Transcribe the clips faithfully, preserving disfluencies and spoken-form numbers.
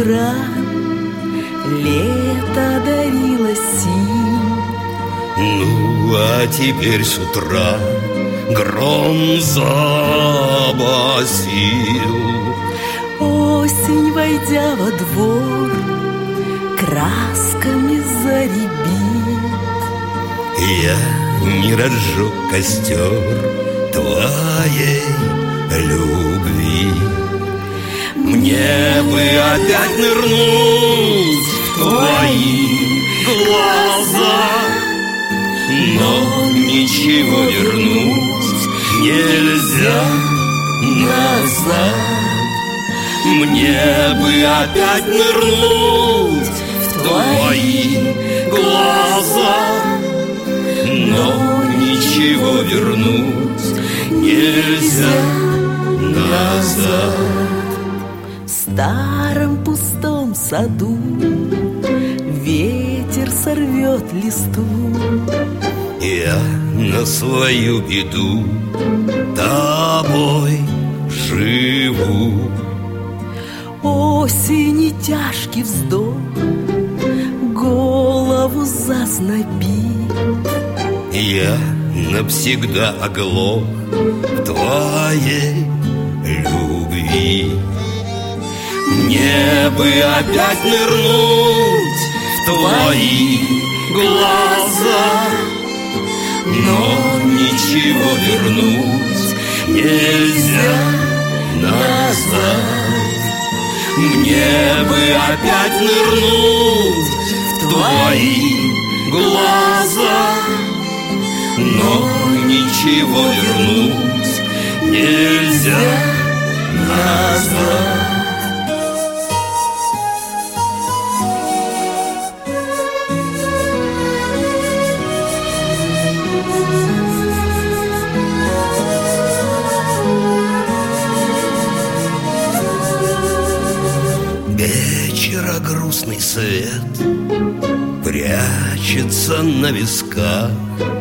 утра лето дарило синь. Ну, а теперь с утра гром забасил. Осень, войдя во двор, красками заребит. Я не разжег костер твоей любви. Мне бы опять нырнуть в твои глаза, но ничего вернуть нельзя назад. Мне бы опять нырнуть в твои глаза, но ничего вернуть нельзя назад. В старом пустом саду ветер сорвет листву. Я на свою беду тобой живу. Осени тяжкий вздох голову зазнобит. Я навсегда оглох в твоей любви. Мне бы опять нырнуть в твои глаза, но ничего вернуть нельзя назад. Мне бы опять нырнуть в твои глаза, но ничего вернуть нельзя назад. Вечера грустный свет прячется на висках.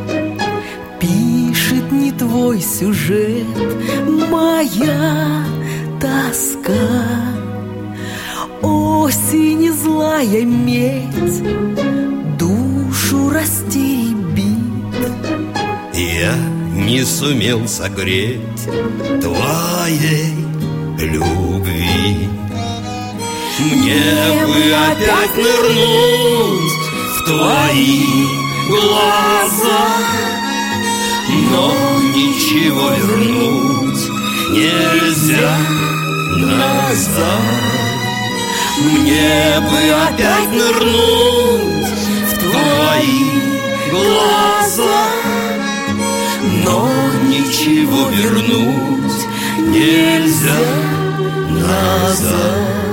Пишет не твой сюжет моя тоска. Осень злая медь душу растеребит. Я не сумел согреть твоей любви. Мне бы опять нырнуть в твои глаза, но ничего вернуть нельзя назад. Мне бы опять нырнуть в твои глаза, но ничего вернуть нельзя назад.